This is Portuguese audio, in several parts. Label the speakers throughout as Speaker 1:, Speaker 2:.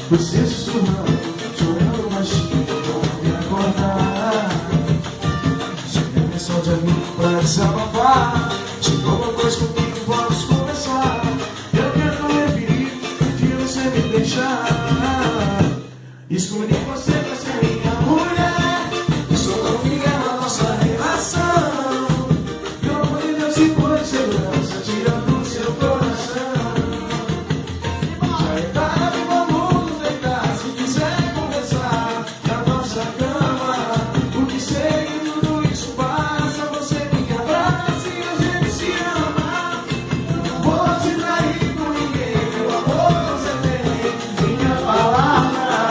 Speaker 1: Você sussurrando, chorando baixinho, vou me acordar. Chega a missão de amigo pra desabafar. Chegou uma coisa comigo, vamos conversar. Eu quero repetir, pedir você me deixar. Escolhi você pra ser minha mulher. Estou confiando na nossa relação. Pelo amor de Deus, se for segurança, tira do seu coração. Já é tarde, vamos deitar. Se quiser conversar na nossa cama, porque sei que tudo isso passa. Você me abraça e a gente se ama. Não vou te trair com ninguém, meu amor, você tem minha palavra.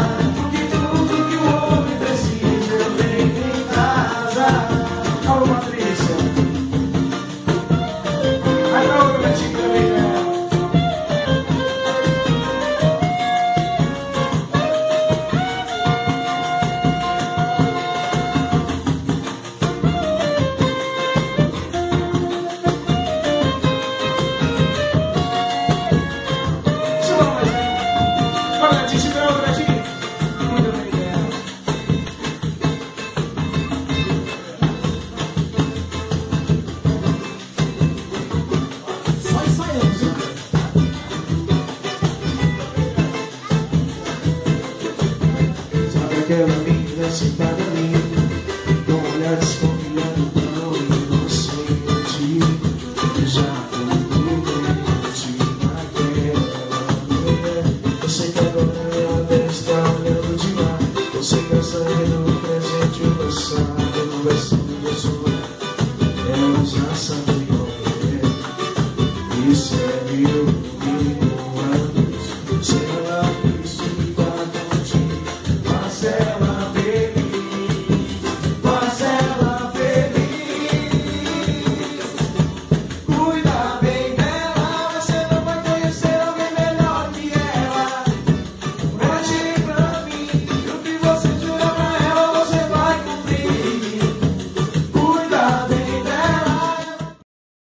Speaker 1: Aquela menina sentada ali, com um olhar desconfiado, tão inocente. Já convivente naquela mulher. Eu sei que agora ela deve estar olhando de lá. Eu sei que essa é no presente e o passado. No versão da sua, ela já sabe.